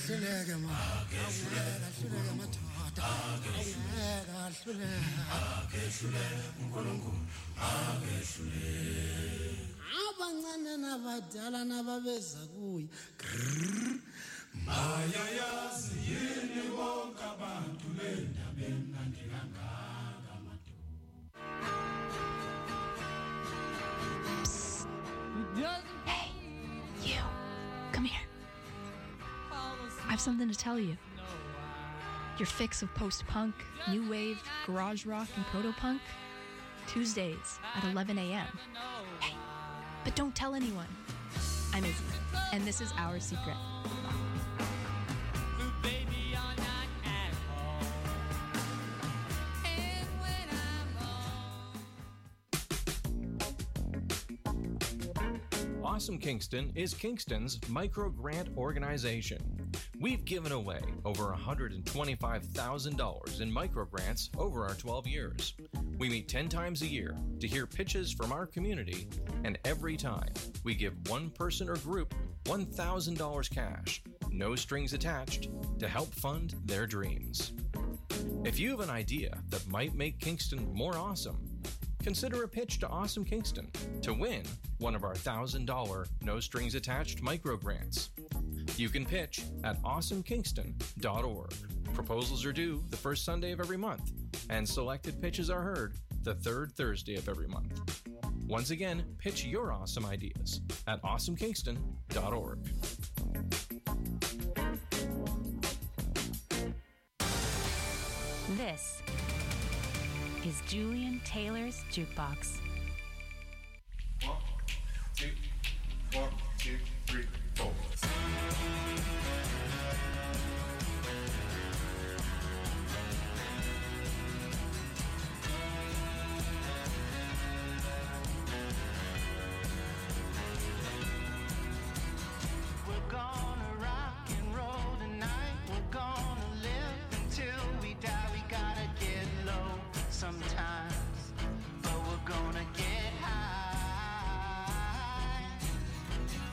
hluleka ma hluleka mathata hluleka uNkulunkulu abancane nabadala nababeza kuye mayayazi yini bonke abantu lendaba emnandi kangaka madu. Hey, you, come here. I have something to tell you. Your fix of post-punk, new wave, garage rock, and proto-punk, Tuesdays at 11 a.m. Hey, but don't tell anyone. I'm Izzy, and this is Our Secret. Awesome Kingston is Kingston's micro-grant organization. We've given away over $125,000 in micro-grants over our 12 years. We meet 10 times a year to hear pitches from our community, and every time we give one person or group $1,000 cash, no strings attached, to help fund their dreams. If you have an idea that might make Kingston more awesome, consider a pitch to Awesome Kingston to win one of our $1,000 no-strings-attached micro-grants. You can pitch at awesomekingston.org. Proposals are due the first Sunday of every month, and selected pitches are heard the third Thursday of every month. Once again, pitch your awesome ideas at awesomekingston.org. This is Julian Taylor's Jukebox. 1, 2, 1, 2, 3, 4. We're gonna rock and roll tonight. We're gonna live until we die. We gotta get low sometimes, but we're gonna get high.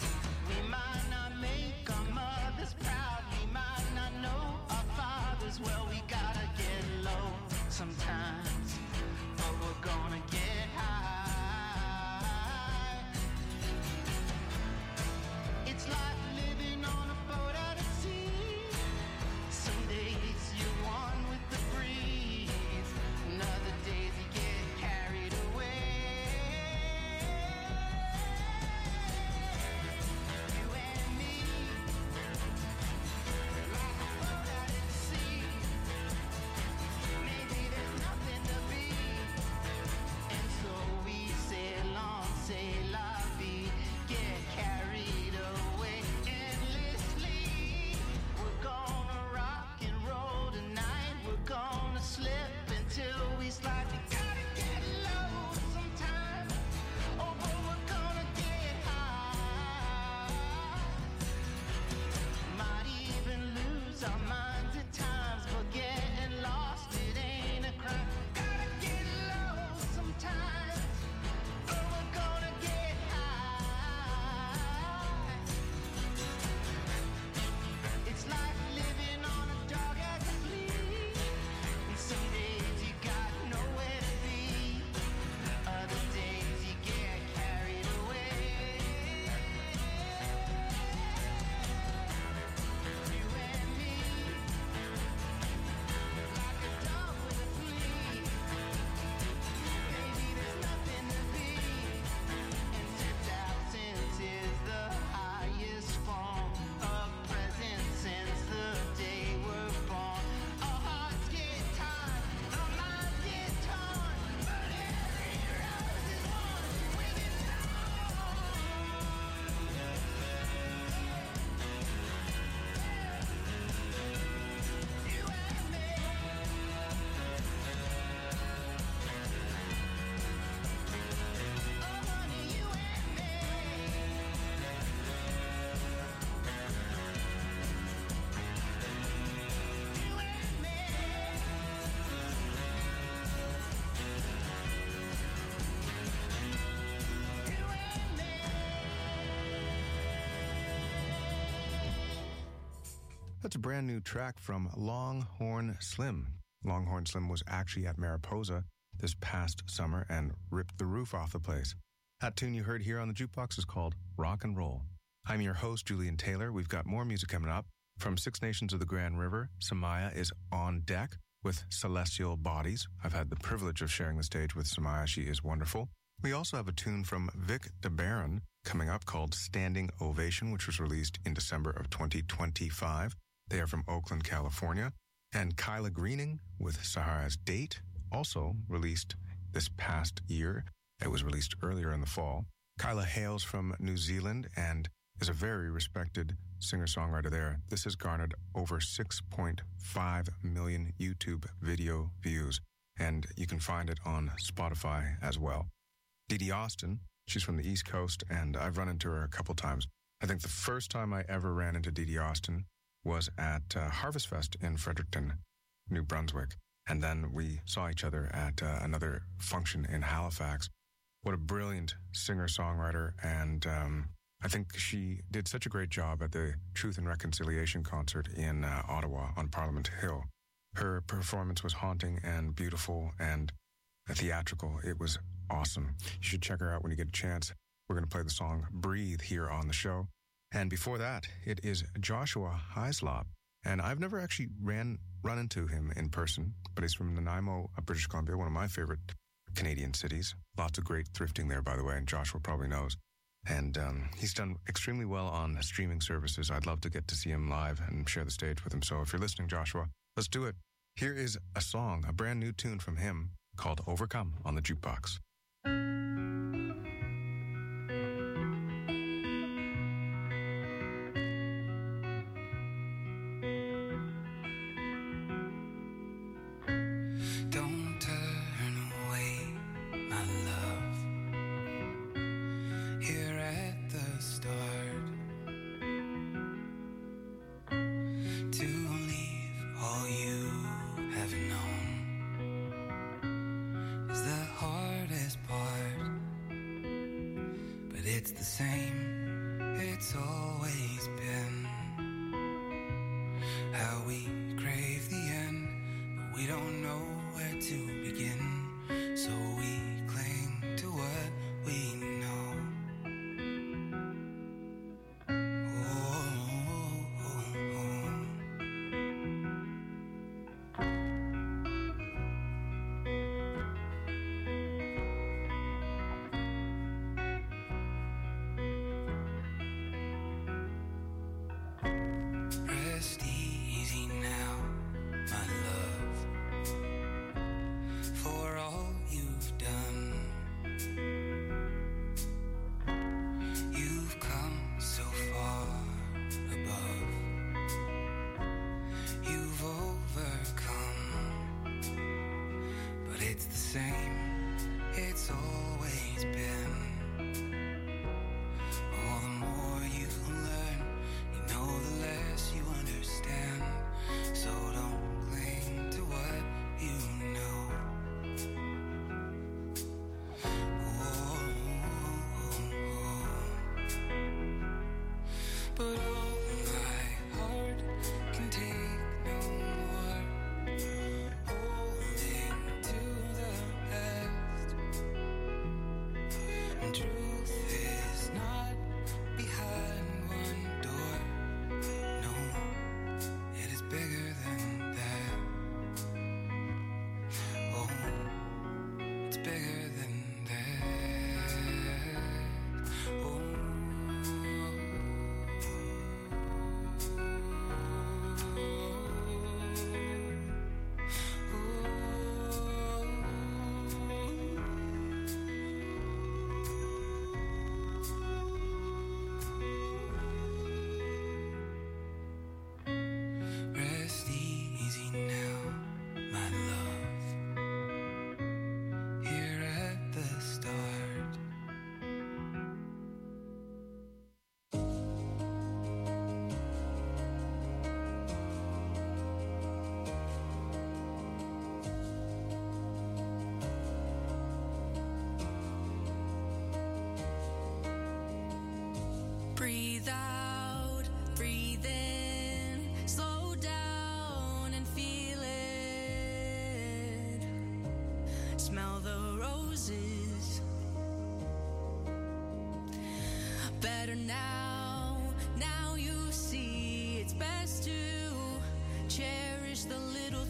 That's a brand new track from Longhorn Slim. Longhorn Slim was actually at Mariposa this past summer and ripped the roof off the place. That tune you heard here on the Jukebox is called Rock and Roll. I'm your host, Julian Taylor. We've got more music coming up. From Six Nations of the Grand River, Samaya is on deck with Celestial Bodies. I've had the privilege of sharing the stage with Samaya. She is wonderful. We also have a tune from Vic DeBaron coming up called Standing Ovation, which was released in December of 2025. They are from Oakland, California. And Kyla Greening with Sahara's Date, also released this past year. It was released earlier in the fall. Kyla hails from New Zealand and is a very respected singer-songwriter there. This has garnered over 6.5 million YouTube video views, and you can find it on Spotify as well. Dee Dee Austin, she's from the East Coast, and I've run into her a couple times. I think the first time I ever ran into Dee Dee Austin was at Harvest Fest in Fredericton, New Brunswick, and then we saw each other at another function in Halifax. What a brilliant singer-songwriter, and I think she did such a great job at the Truth and Reconciliation concert in Ottawa on Parliament Hill. Her performance was haunting and beautiful and theatrical. It was awesome. You should check her out when you get a chance. We're going to play the song Breathe here on the show. And before that, it is Joshua Hislop. And I've never actually run into him in person, but he's from Nanaimo, British Columbia, one of my favorite Canadian cities. Lots of great thrifting there, by the way, and Joshua probably knows. And he's done extremely well on streaming services. I'd love to get to see him live and share the stage with him. So if you're listening, Joshua, let's do it. Here is a song, a brand new tune from him called Overcome on the Jukebox. Breathe out, breathe in, slow roses. Better now, now you see it's best to cherish the little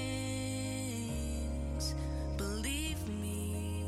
things. Believe me.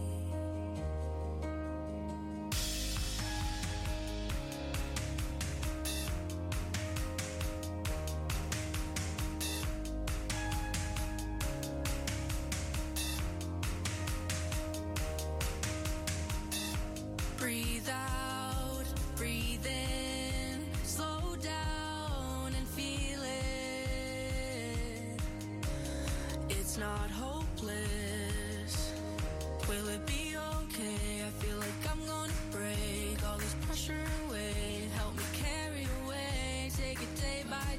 Breathe out, breathe in, slow down and feel it. It's not hopeless. Will it be okay? I feel like I'm gonna break all this pressure away. Help me carry away, take it day by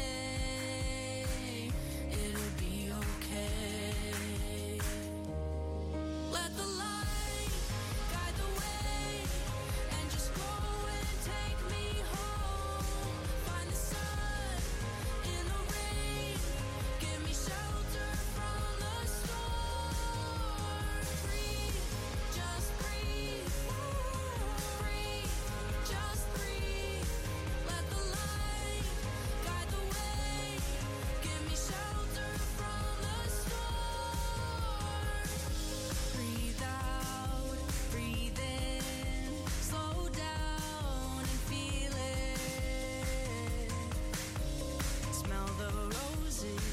day. It'll be okay. Let the light guide the way and just go and take me home. Find the sun in the rain, give me shelter from the storm. Breathe, just breathe, breathe, just breathe. Let the light guide the way, give me shelter from the storm. Breathe out, breathe in, slow down and feel it. Smell the roses.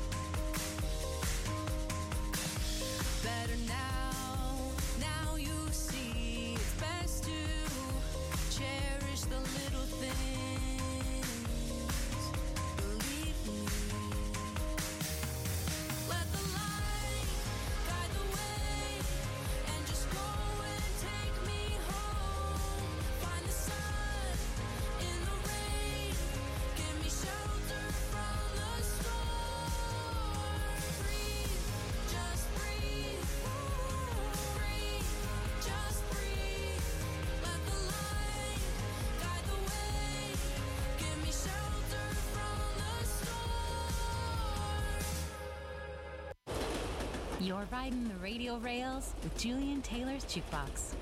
Better now, now you see it's best to cherish the little things. Believe me. Let the light guide the way and just go and take me home. Find the sun in the rain, give me shelter from the storm. Breathe, just breathe, breathe, just breathe. Let the light guide the way, give me shelter from the storm. You're riding the radio rails with Julian Taylor's Jukebox.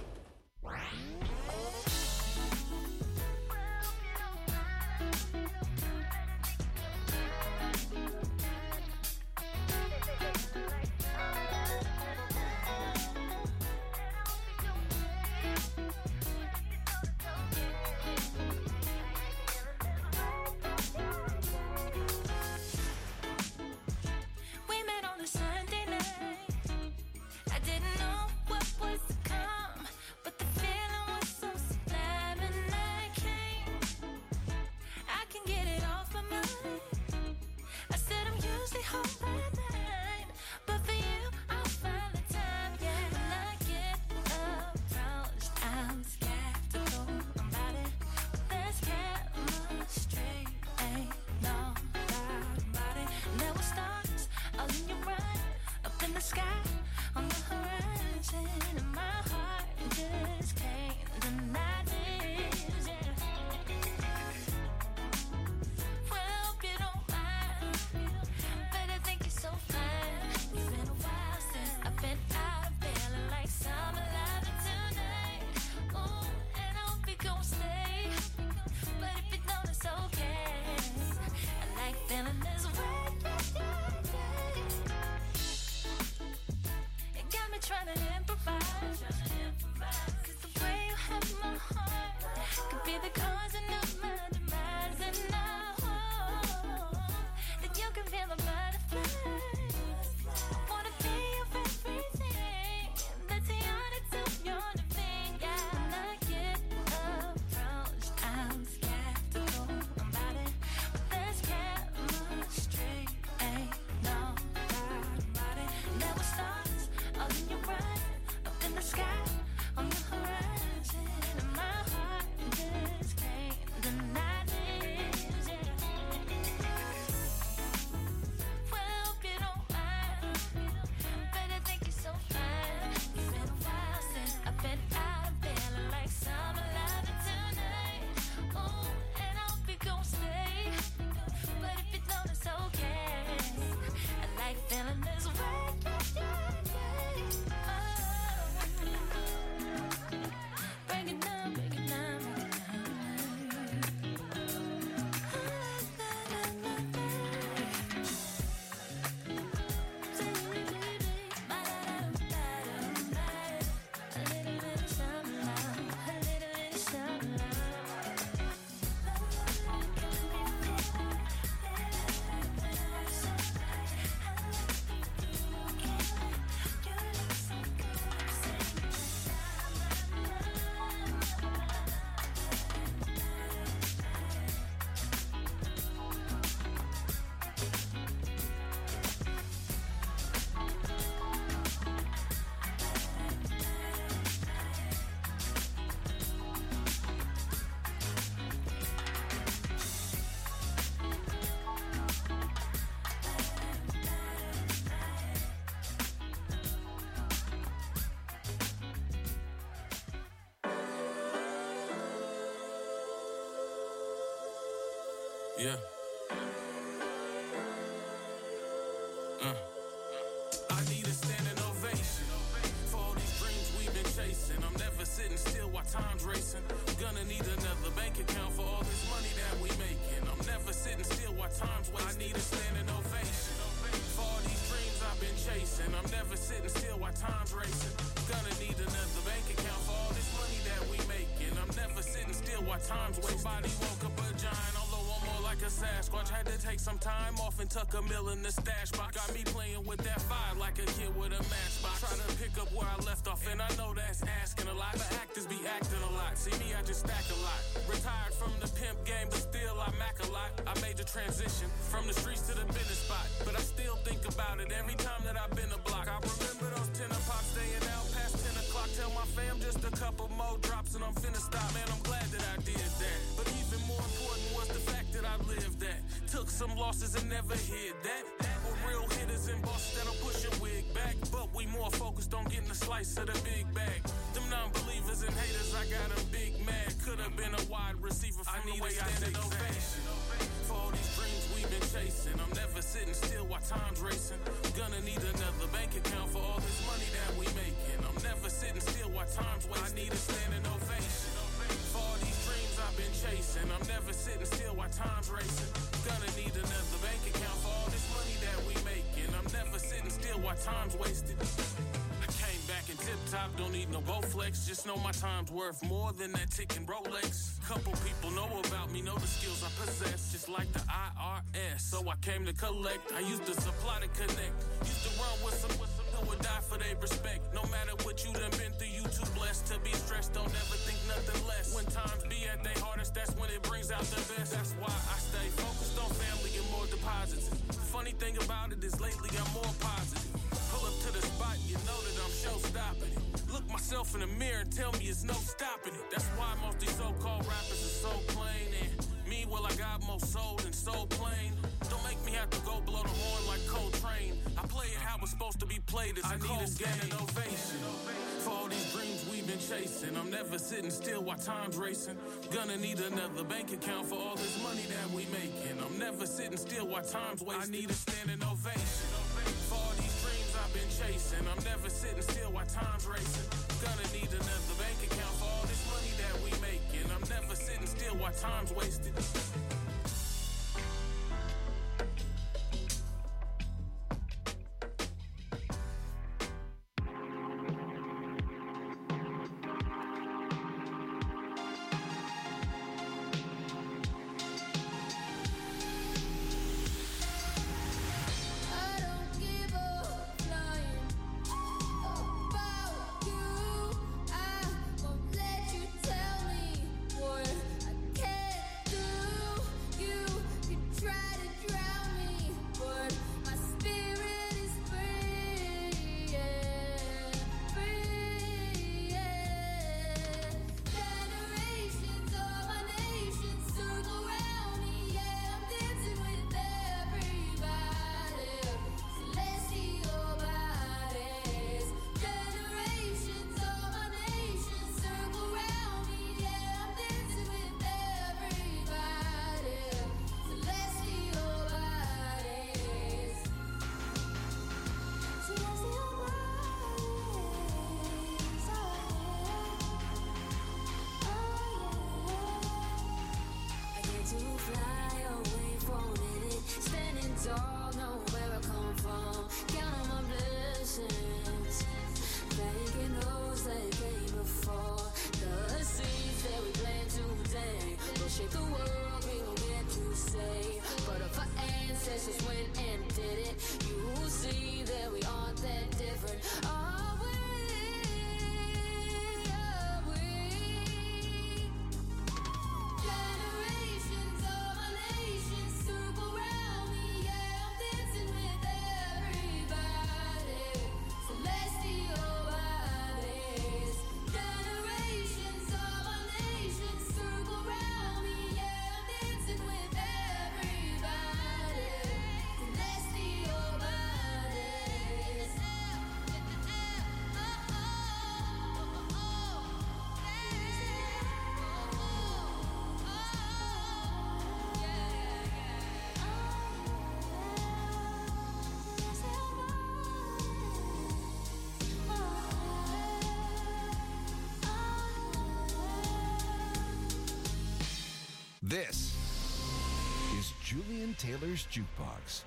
We met on a Sunday night. I didn't know what was to come, but the feeling was so sublime and I came. I can get it off my mind. I said I'm usually home by 9, but for you I'll find the time. Yeah, when I get approached, I'm skeptical about it. There's chemistry, ain't no doubt about it. Now it starts all in your run, up in the sky, on the horizon, and my heart just can't deny this. Yeah. Well, hope you don't mind, but I think you're so fine. It's been a while since I've been out feeling like summer loving tonight. Ooh, and I hope you gon' stay, but if you don't, it's okay. I like feeling this way. It got me trying to improvise, 'cause the way you have my heart could be the causing of my demise. And I hope that you can feel the butterflies. Wanna be your everything, that's the honest of your living. Yeah, when I get approached, I'm skeptical about it, but there's chemistry, ain't no doubt about it. Now it starts all in your run, up in the sky, on the horizon, and my heart just can't Yeah. I need a standing ovation for all these dreams we've been chasing. I'm never sitting still while time's racing. Gonna need another bank account for all this money that we making. I'm never sitting still while time's wasting. I need a standing ovation for all these dreams I've been chasing. I'm never sitting still while time's racing. Gonna need another bank account for all this money that we making. I'm never sitting still while time's wasting. Somebody woke up a giant, although I'm more like a Sasquatch. Had to take some time off and tuck a mill in the stash box. Got me playing with that fire like a kid with a matchbox. Try to pick up where I left off, and I know that's asking a lot. But actors be acting a lot. See me, I just stack a lot. Retired from the pimp game, but still I mac a lot. I made the transition from the streets to the business spot, but I still think about it every time that I've been a block. I remember those 10 pops staying out past 10 o'clock. Tell my fam just a couple more drops and I'm finna stop. Man, I'm glad that I did that. But even more important was the fact that I lived that. Took some losses and never hid that. We're real hitters and bosses that'll push your wig back, but we more focused on getting a slice of the big bag. Them non-believers and haters, I got them big mad. Could've been a wide receiver from the way I stand ovation. For all these dreams we've been chasing, I'm never sitting still while time's racing. Gonna need another bank account for all this money that we making. I'm never sitting still while time's wasting. I need a standing ovation for all these dreams I've been chasing. I'm never sitting still while time's racing. Gonna need another bank account for all this money that we making. I'm never sitting still while time's wasted. I came back in tip top, don't need no Bowflex. Just know my time's worth more than that ticking Rolex. Couple people know about me, know the skills I possess, just like the IRS. So I came to collect. I used to supply to connect. Used to run with some who would die for their respect. No matter what you done been through, you too blessed to be stressed. Don't ever think nothing less. When times be at their hardest, that's when it brings out the best. That's why I stay focused on family and more deposits. Funny thing about it is lately I'm more positive. Pull up to the spot, you know that I'm show-stopping it. Look myself in the mirror and tell me it's no stopping it. That's why most these so-called rappers are so plain. And me, well, I got more soul than so plain. Don't make me have to go blow the horn like Coltrane. I play it how it's supposed to be played. It's I need a standing ovation for all these dreams we've been chasing. I'm never sitting still while time's racing. Gonna need another bank account for all this money that we making. I'm never sitting still while time's wasting. I need a standing ovation for all these dreams I've been chasing. I'm never sitting still while time's racing. Gonna need another bank account for all this money that we making. I'm never sitting still while time's wasted. Let you tell me what I can't do. This is Julian Taylor's Jukebox.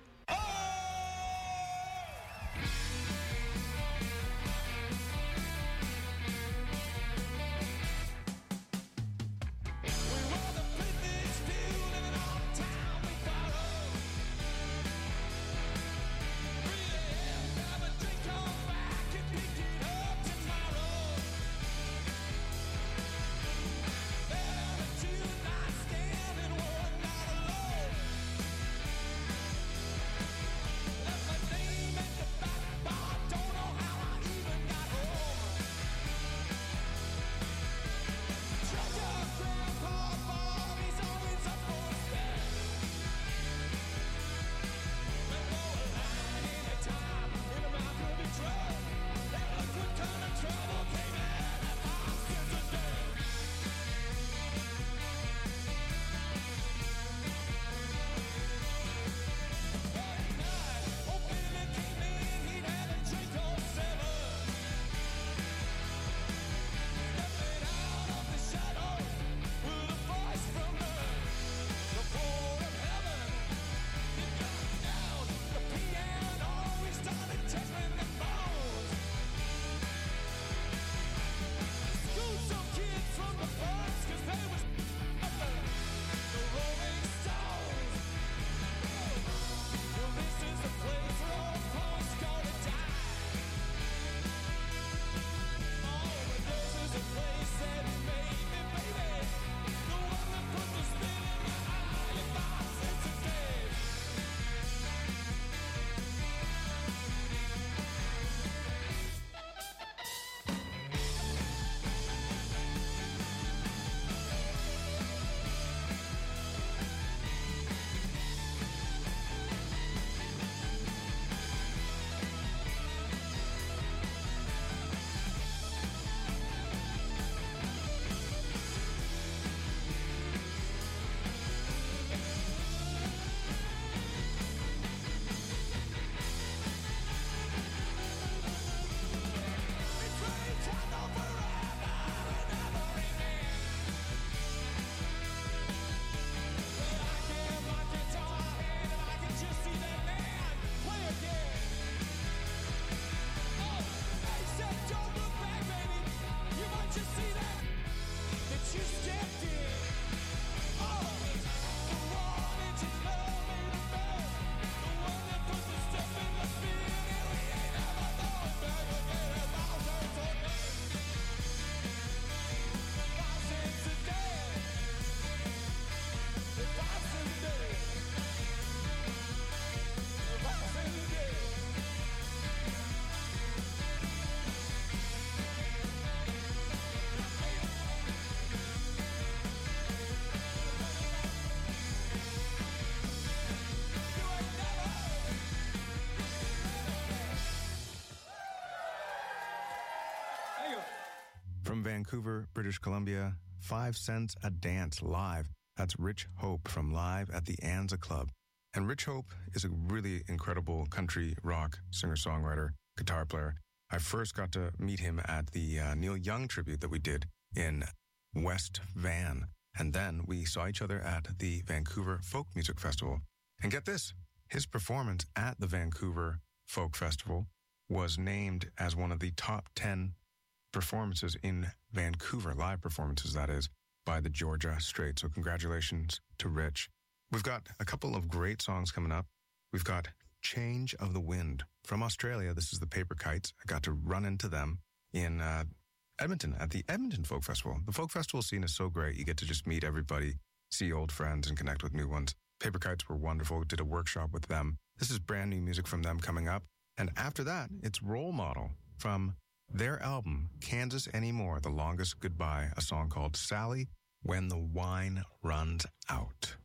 From Vancouver, British Columbia, 5 Cents a Dance live. That's Rich Hope from Live at the Anza Club. And Rich Hope is a really incredible country rock singer-songwriter, guitar player. I first got to meet him at the Neil Young tribute that we did in West Van. And then we saw each other at the Vancouver Folk Music Festival. And get this, his performance at the Vancouver Folk Festival was named as one of the top 10 performances in Vancouver, live performances, that is, by the Georgia Strait. So congratulations to Rich. We've got a couple of great songs coming up. We've got Change of the Wind from Australia. This is the Paper Kites. I got to run into them in Edmonton at the Edmonton Folk Festival. The folk festival scene is so great. You get to just meet everybody, see old friends, and connect with new ones. Paper Kites were wonderful. Did a workshop with them. This is brand new music from them coming up. And after that, it's Role Model from their album, Kansas Anymore, The Longest Goodbye, a song called Sally, When the Wine Runs Out.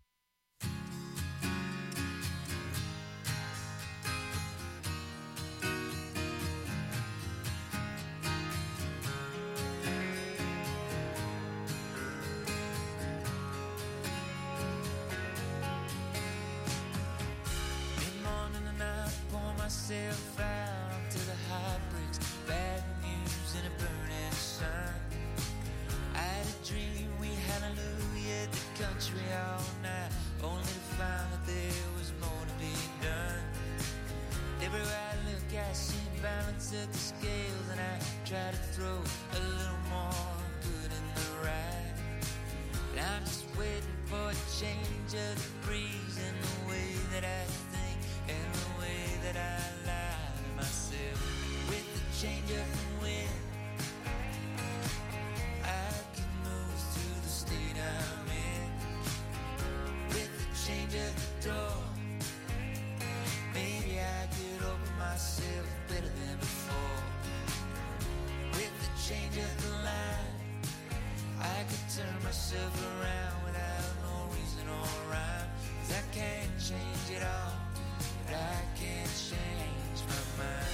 Mid-morning and I pour myself out to the high bricks. Bad news in a burning sun. I had a dream, we hallelujah, the country balance of the scales, and I try to throw a little more good in the right. And I'm just waiting for a change of the breeze in the way that I think and the way that I lie to myself. With the change of the wind, I can move through the state I'm in. With the change of the door, maybe I could open myself better than before. With the change of the line, I could turn myself around without no reason or rhyme. 'Cause I can't change it all, but I can't change my mind.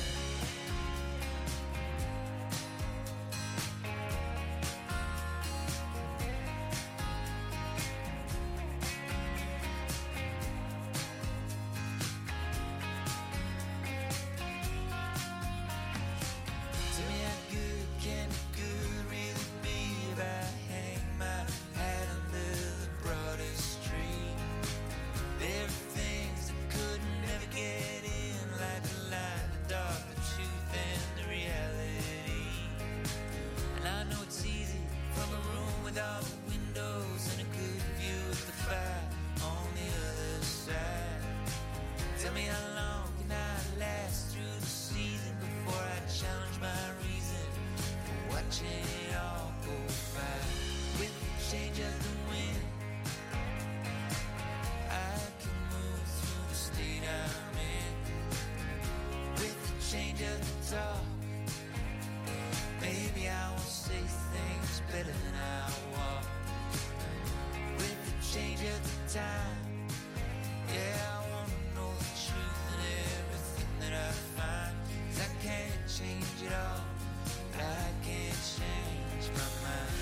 Tell me how good can the good really be if I hang my hat under the broadest tree? There are things that couldn't never get in, like the light, the dark, the truth, and the reality. And I know it's easy from a room with all the windows and a good view of the fire on the other side. Tell me how long can I last through the season before I challenge my reason for watching it all go by. With the change of the wind, I can move through the state I'm in. With the change of the talk, maybe I will say things better than I walk. With the change of the time, yeah, I wanna know the truth in everything that I find. 'Cause I can't change it all, but I can't change my mind.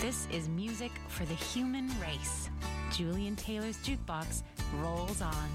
This is music for the human race. Julian Taylor's Jukebox rolls on.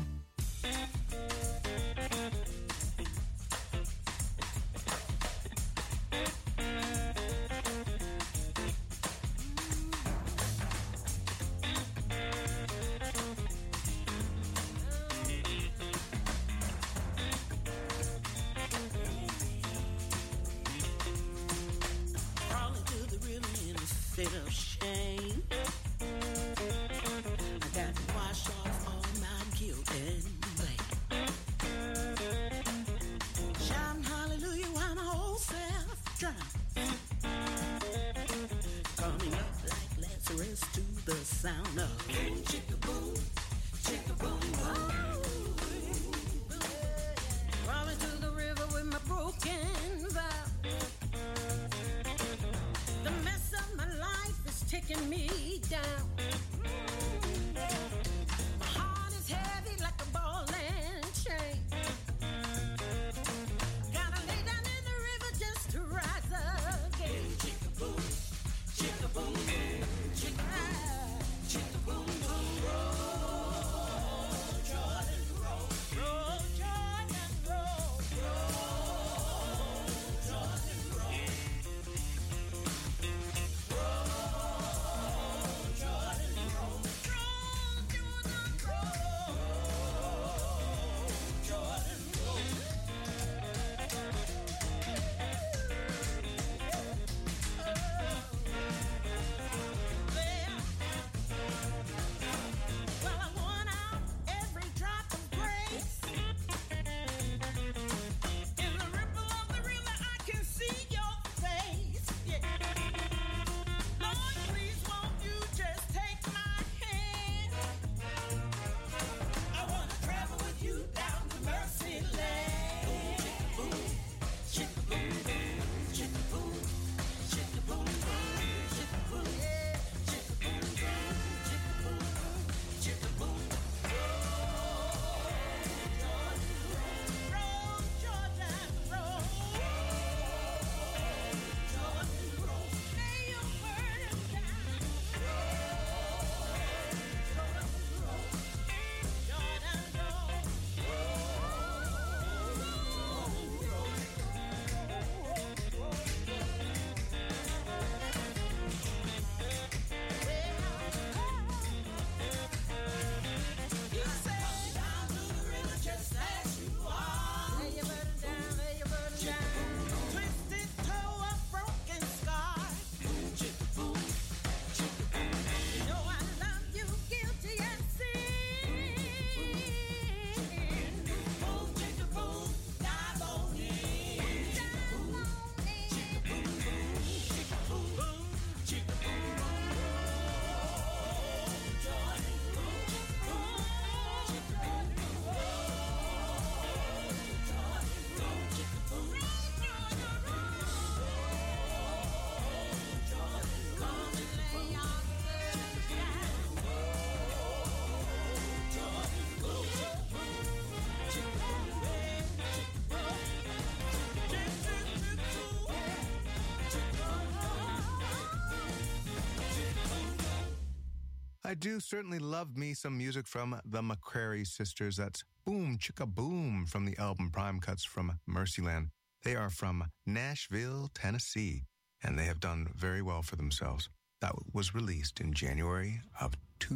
I do certainly love me some music from the McCrary Sisters. That's Boom Chicka Boom from the album Prime Cuts from Mercyland. They are from Nashville, Tennessee, and they have done very well for themselves. That was released in January of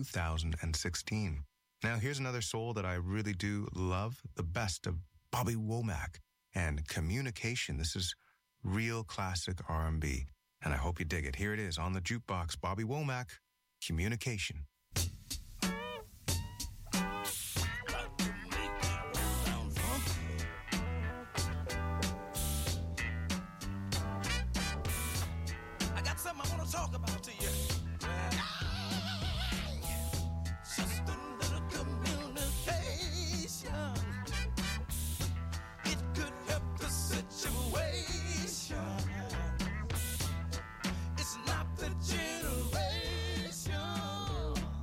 2016. Now, here's another soul that I really do love, the best of Bobby Womack and Communication. This is real classic R&B, and I hope you dig it. Here it is on the Jukebox, Bobby Womack, Communication. I got something I want to talk about to you. Just a little communication. It could help the situation. It's not the generation.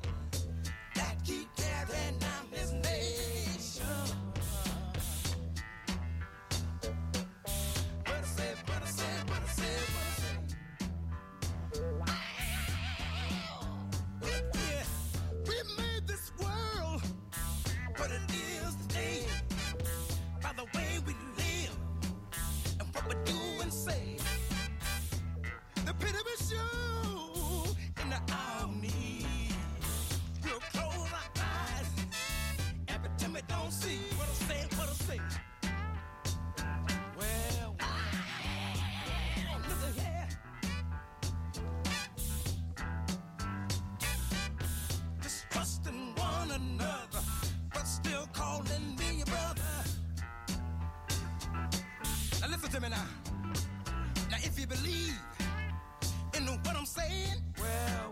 calling me your brother. Now listen to me now. Now if you believe in what I'm saying, well,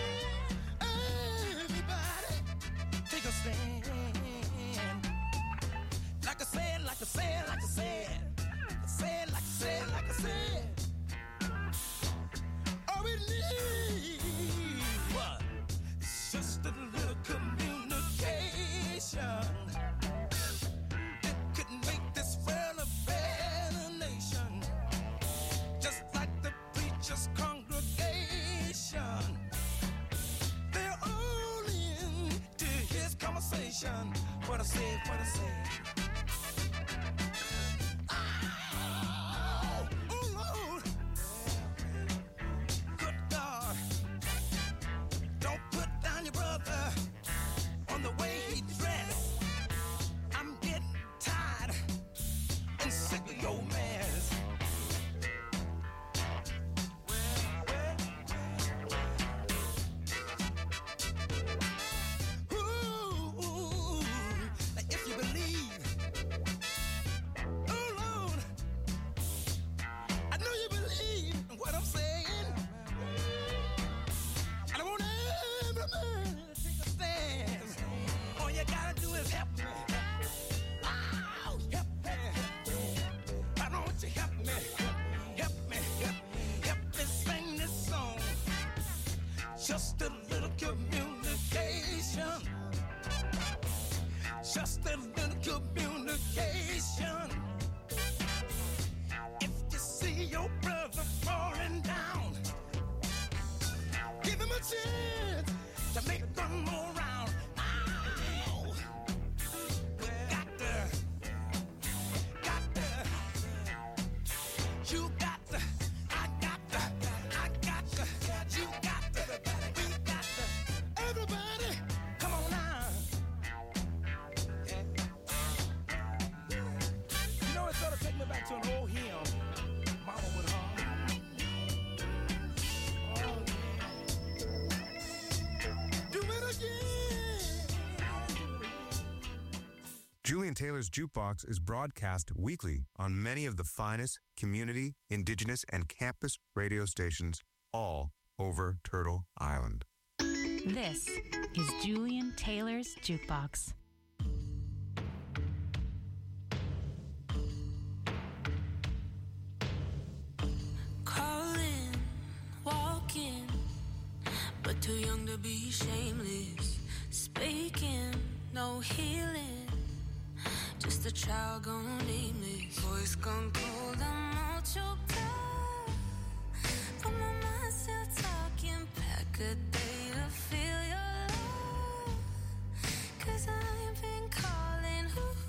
everybody take a stand. Like I said, like I said, like I said, said like I said, like I said. All we need what? It's just a little communication. It could make this world a better nation. Just like the preacher's congregation. They're all in to his conversation. What I say, what I say. Just a little communication. Just a little communication. If you see your brother falling down, give him a chance to make one more round. Ow! Got to, you got to, I got to, you got to. Everybody, come on now. Yeah. You know, it sort of take me back to an old hymn Mama would hum. Oh, yeah. Do it again. Julian Taylor's Jukebox is broadcast weekly on many of the finest community, indigenous, and campus radio stations all over Turtle Island. This is Julian Taylor's Jukebox. Calling, walking, but too young to be shameless. Speaking, no healing, just a child gone nameless. Voice gone cold, I'm all choked up. But my mind still talking back a day to feel your love. 'Cause I've been calling.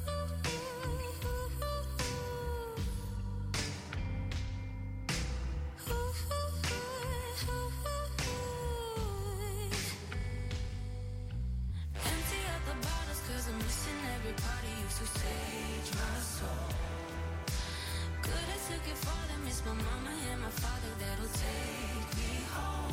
Empty out the bottles 'cause I'm missing every part of you to sage my soul. Could have took it farther, miss my mama and my father that'll take me home.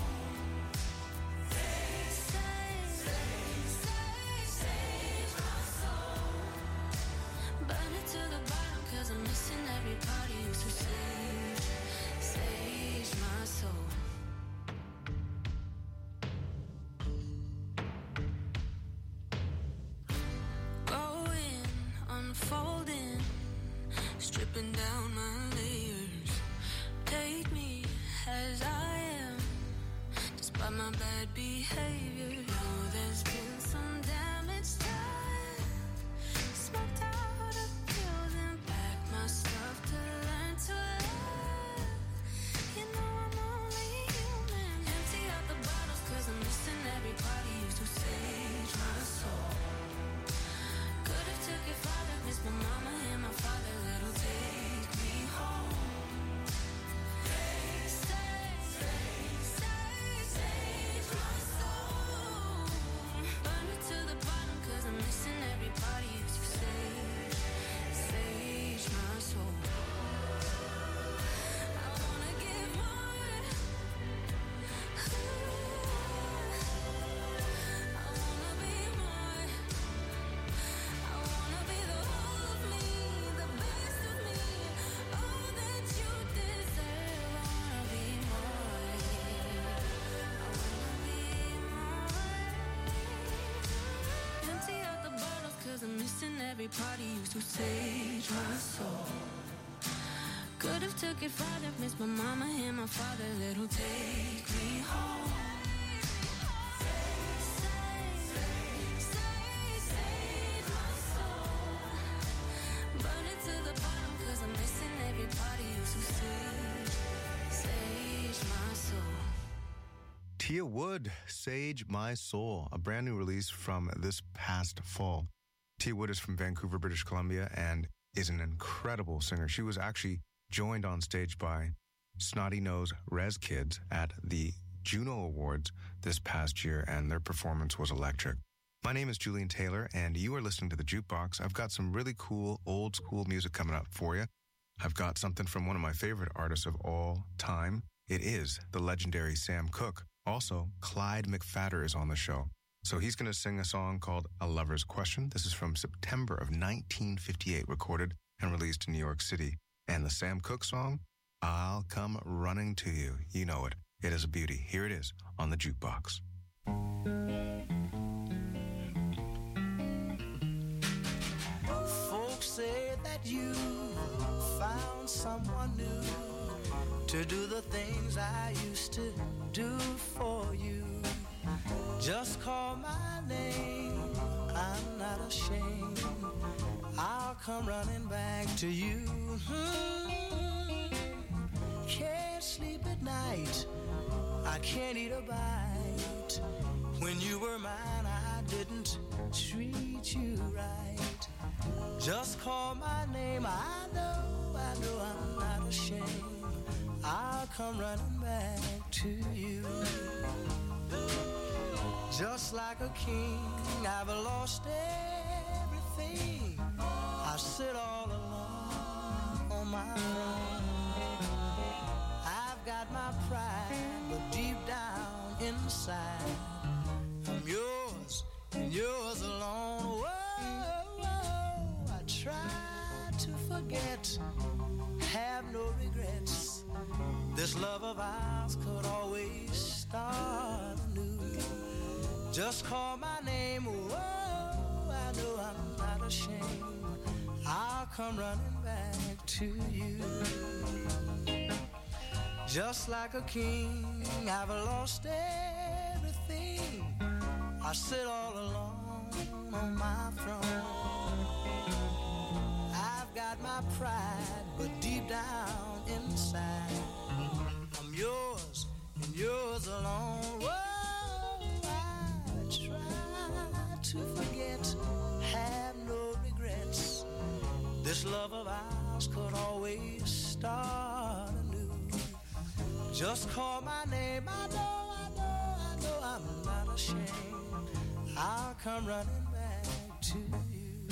Save my soul. Burn it to the bottom 'cause I'm missing every part of you to sage my soul. Going, unfolding, stripping down my layers. Take me as I am, despite my bad behavior. Know there's been some damage done. Smoked out a pills and packed my stuff to learn to love. You know I'm only human. Empty out the bottles 'cause I'm missing every part of you to sage my soul. Could have took it farther, miss my mama and my father that'll take me home. Save my soul. 'cause I'm missing every part of you to sage my soul. Could have took it farther, miss my mama and my father, little take me home. Save my soul. Burn it to the bottom 'cause I'm missing every part of you to sage my soul. Tia Wood, Sage My Soul, a brand new release from this past fall. Tia Wood is from Vancouver, British Columbia, and is an incredible singer. She was actually joined on stage by Snotty Nose Rez Kids at the Juno Awards this past year, and their performance was electric. My name is Julian Taylor, and you are listening to The Jukebox. I've got some really cool, old school music coming up for you. I've got something from one of my favorite artists of all time. It is the legendary Sam Cooke. Also, Clyde McPhatter is on the show. So he's going to sing a song called A Lover's Question. This is from September of 1958, recorded and released in New York City. And the Sam Cooke song, I'll Come Running to You. You know it. It is a beauty. Here it is on the Jukebox. Folks say that you found someone new to do the things I used to do for you. Just call my name, I'm not ashamed. I'll come running back to you. Can't sleep at night, I can't eat a bite. When you were mine, I didn't treat you right. Just call my name, I know I'm not ashamed. I'll come running back to you. Just like a king, I've lost everything. I sit all alone on my throne. I've got my pride, but deep down inside, I'm yours and yours alone. Whoa, whoa, I try to forget, have no regrets. This love of ours could always start anew. Just call my name, whoa, I know I'm not ashamed. I'll come running back to you. Just like a king, I've lost everything. I sit all alone on my throne. I've got my pride, but deep down inside, I'm yours and yours alone. Whoa, I try to forget, have no regrets. This love of ours could always start anew. Just call my name, I know I'm not ashamed. I'll come running back to you.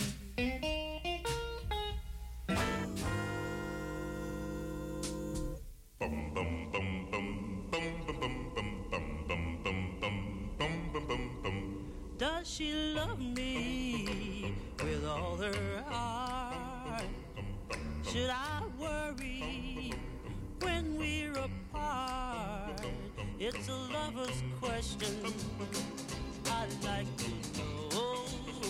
Does she love me with all her heart? Should I worry when we're apart? It's a lover's question I'd like to know.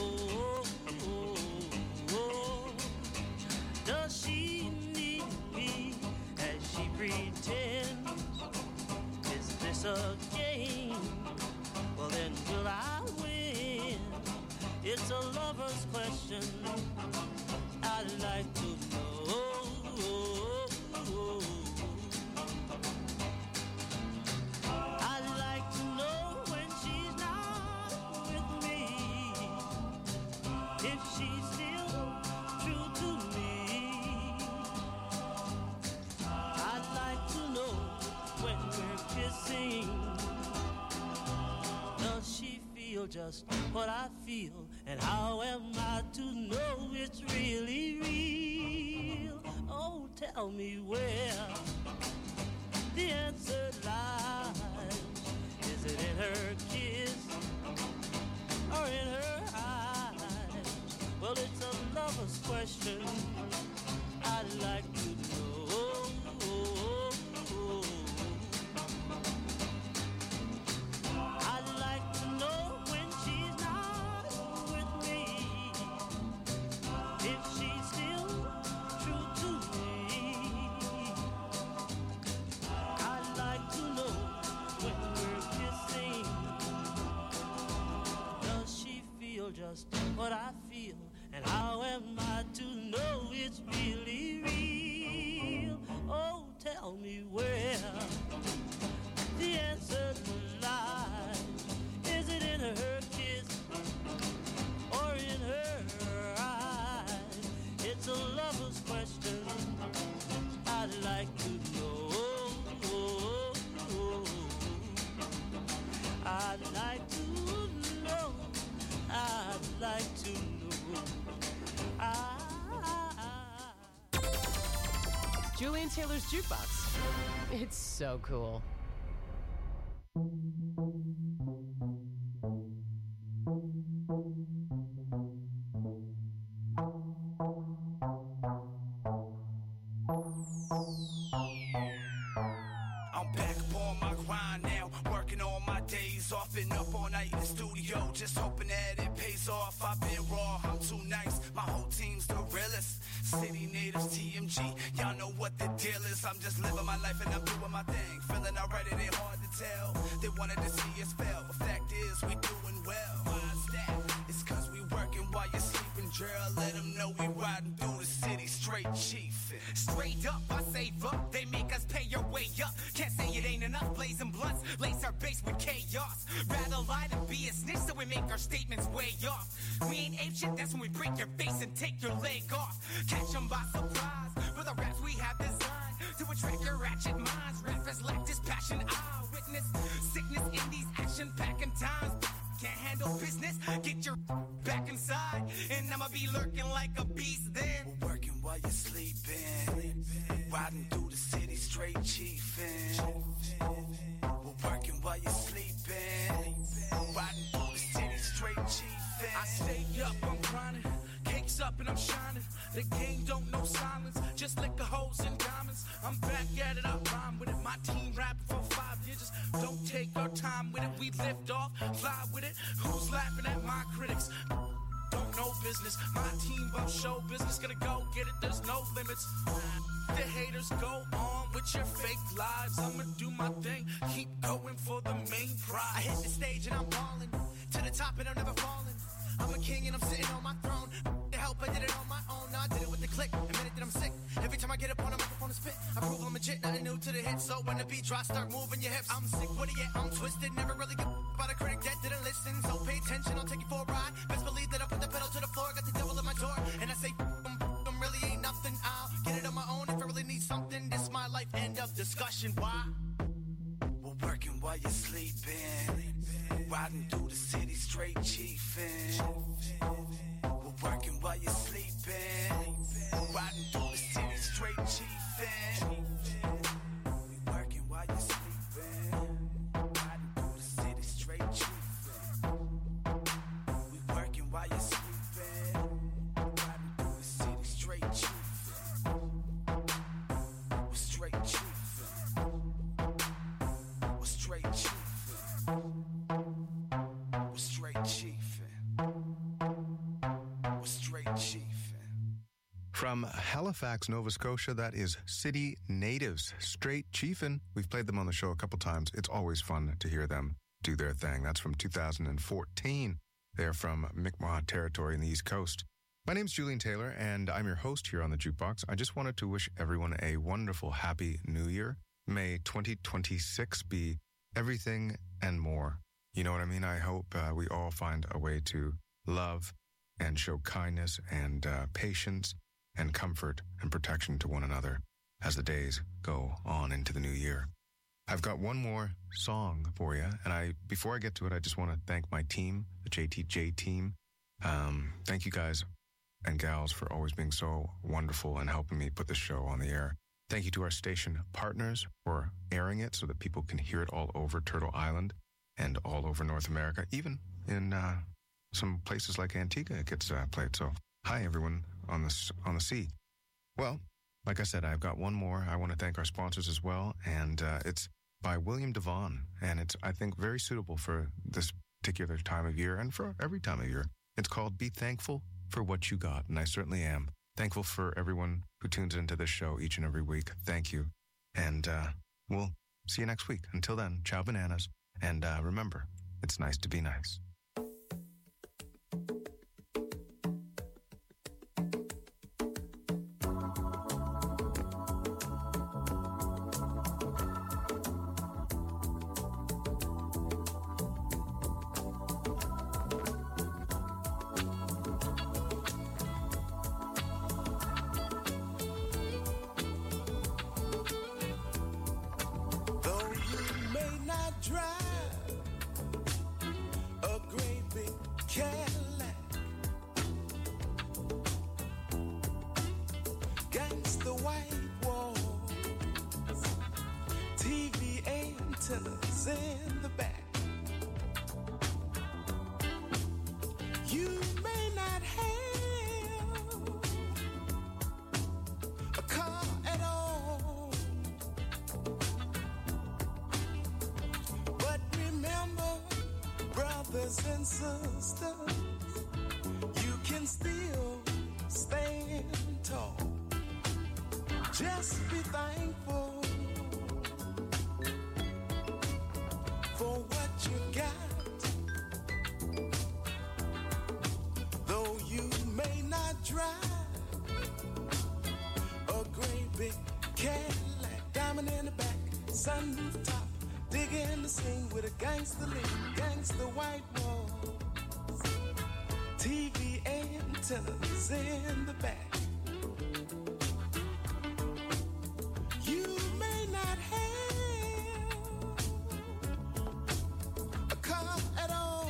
Does she need me as she pretends? Is this a game? Well then will I win? It's a lover's question I'd like to know. I'd like to know when she's not with me, if she's still true to me. I'd like to know when we're kissing, does she feel just what I feel? And how am I to know it's really real? Oh, tell me where the answer lies. Is it in her kiss or in her eyes? Well, it's a lover's question I'd like to know. I'd like to know when she's not with me, Julian Taylor's Jukebox. It's so cool. I'm back up on my grind now, working on my days off, been up all night in the studio, just hoping that it pays off. I've been raw, I'm too nice, my whole team's the realest. City natives, TMG, y'all know what the deal is. I'm just living my life and I'm doing my thing, feeling alright, it ain't hard to tell. They wanted to see us fail, but fact is we doing well. Why is that? It's cause we working while you're sleeping, girl. Let them know we riding through the city straight chiefin'. Straight up, I save up, they make us pay your way up. Can't say it ain't enough, blazing blunts, lace our base with chaos. Rather lie than be a snitch, so we make our statements way off. We ain't ape shit, that's when we break your face and take your leg off. Catch them by surprise, for the raps we have designed to attract your ratchet minds. Rappers lack this passion, I witness sickness in these action-packing times. Can't handle business, get your back inside, and I'ma be lurking like a beast then. We're working while you're sleeping, riding through the city straight chiefin'. We're working while you're sleeping, riding through the city straight chiefin'. I stay up, I'm grinding, cakes up and I'm shining. The game don't know silence, just liquor holes and diamonds. I'm back at it, I rhyme with it. My team rapping for 5 years, just don't take our time with it. We lift off, fly with it. Who's laughing at my critics? Don't know business. My team about show business, gonna go get it. There's no limits. The haters go on with your fake lives. I'ma do my thing, keep going for the main prize. I hit the stage and I'm balling to the top and I'm never falling. I'm a king and I'm sitting on my throne. The help, I did it on my own. Now I did it with the click. Admitted that I'm sick. Every time I get up on a microphone and spit, I prove I'm legit. Nothing new to the hit. So when the beat drops, start moving your hips. I'm sick with it, yeah, I'm twisted. Never really get about a critic that didn't listen. So pay attention, I'll take you for a ride. Best believe that I put the pedal to the floor. Got the devil at my door. And I say, them really ain't nothing. I'll get it on my own if I really need something. This my life, end of discussion. Why? We're working while you're sleeping, riding through the city straight chiefin'. We're working while you're sleeping, riding through the city straight chiefin'. We're working while you're sleeping, riding through the city straight chiefin'. We're working while you're sleeping, riding through the city straight chiefin'. We're straight chiefin'. We're straight chiefin'. We're straight chiefin'. We're straight chiefin'. From Halifax, Nova Scotia, that is City Natives, Straight Chiefin'. We've played them on the show a couple times. It's always fun to hear them do their thing. That's from 2014. They're from Mi'kmaq territory in the East Coast. My name's Julian Taylor, and I'm your host here on the Jukebox. I just wanted to wish everyone a wonderful, happy New Year. May 2026 be everything and more. You know what I mean? I hope we all find a way to love and show kindness and patience and comfort and protection to one another as the days go on into the new year. I've got one more song for you, and before I get to it, I just want to thank my team, the JTJ team. Thank you guys and gals for always being so wonderful and helping me put this show on the air. Thank you to our station partners for airing it so that people can hear it all over Turtle Island and all over North America, even in some places like Antigua it gets played. So hi, everyone on the sea. Well, like I said, I've got one more. I want to thank our sponsors as well, and it's by William Devon, and it's, I think, very suitable for this particular time of year and for every time of year. It's called Be Thankful for What You Got, and I certainly am. Thankful for everyone who tunes into this show each and every week. Thank you. And we'll see you next week. Until then, ciao bananas. And remember, it's nice to be nice. Against the white wall, antennas in the back. You may not have a car at all, but remember, brothers and sisters, you can still stand tall. Just be thankful for what you got. Though you may not drive a great big Cadillac, diamond in the back, sunroof top, digging the scene with a gangster lean, gangster white walls, TV antennas in the back. You may not have a car at all,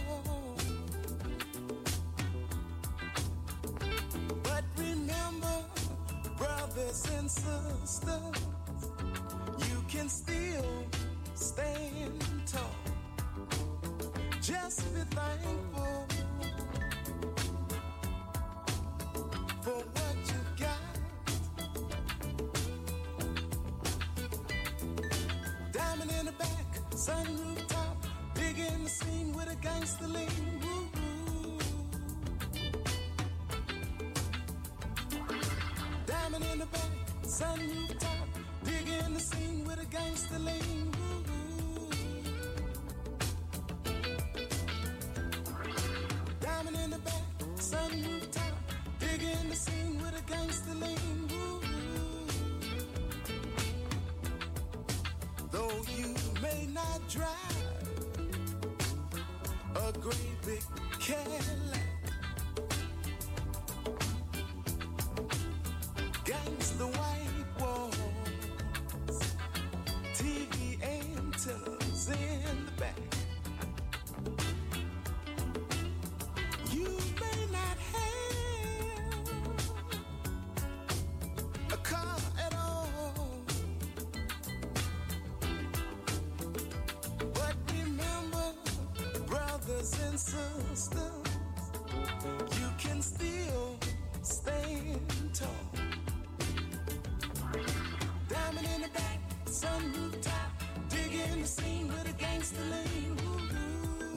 but remember, brothers and sisters, you can still stand tall. Just be thankful for what you got. Diamond in the back, sunroof top, big in the scene with a gangster lean. Woo-hoo. Diamond in the back, sunroof top, big in the scene with a gangster lean. Woo-hoo. Diamond in the back, sunroof top, big in the scene with a gangster lean. Woo-hoo. Though you may not drive a great big Cadillac, gangster white walls, TV antennas in the back. You may not have a car at all, but remember, brothers and sisters, you can still stand tall. Diamond in the back, sunroof top, digging the scene with a gangster lean. Woo-hoo.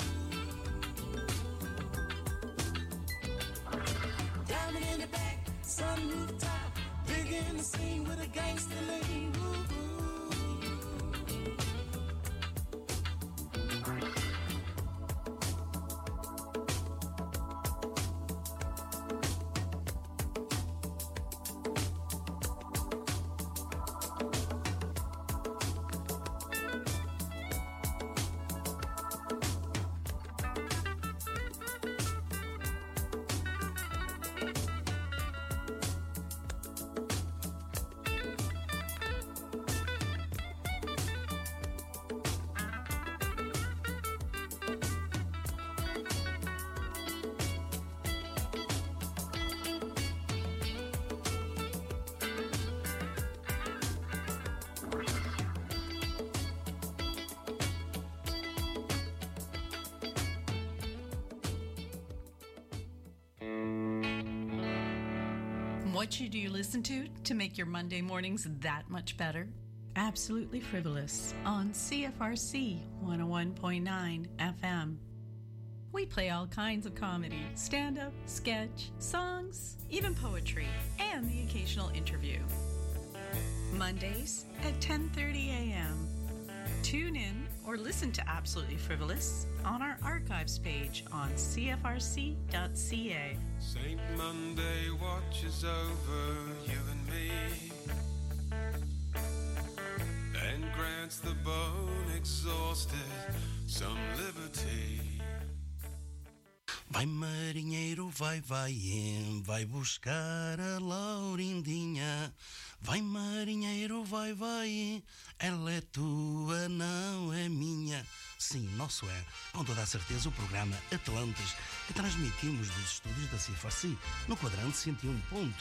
Diamond in the back, sunroof top, digging the scene with a gangster lean. Woo-hoo. What should you listen to make your Monday mornings that much better? Absolutely Frivolous on CFRC 101.9 FM. We play all kinds of comedy, stand-up, sketch, songs, even poetry, and the occasional interview. Mondays at 10:30 a.m. Tune in or listen to Absolutely Frivolous on our archives page on cfrc.ca. Saint Monday watches over you and me and grants the bone exhausted some liberty. Vai marinheiro, vai, vai buscar a Laurindinha. Vai marinheiro, vai, ela é tua, não é minha. Sim, nosso é, com toda a certeza, o programa Atlantis, que transmitimos dos estúdios da CFRC, no quadrante 101.9.